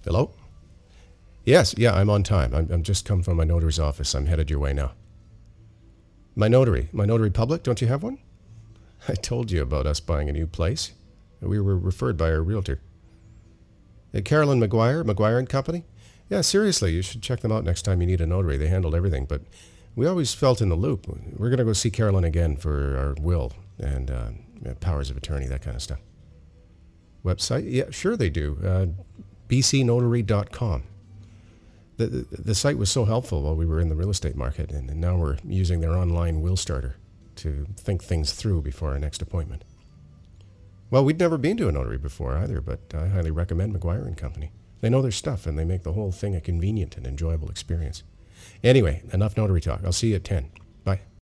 Hello? Yes, yeah, I'm on time. I'm just come from my notary's office. I'm headed your way now. My notary public, don't you have one? I told you about us buying a new place. We were referred by our realtor. Carolyn McGuire and Company? Yeah, seriously, you should check them out next time you need a notary. They handled everything, but we always felt in the loop. We're going to go see Carolyn again for our will and powers of attorney, that kind of stuff. Website? Yeah, sure they do. bcnotary.com. The site was so helpful while we were in the real estate market, and now we're using their online will starter to think things through before our next appointment. Well, we'd never been to a notary before either, but I highly recommend McGuire and Company. They know their stuff, and they make the whole thing a convenient and enjoyable experience. Anyway, enough notary talk. I'll see you at 10. Bye.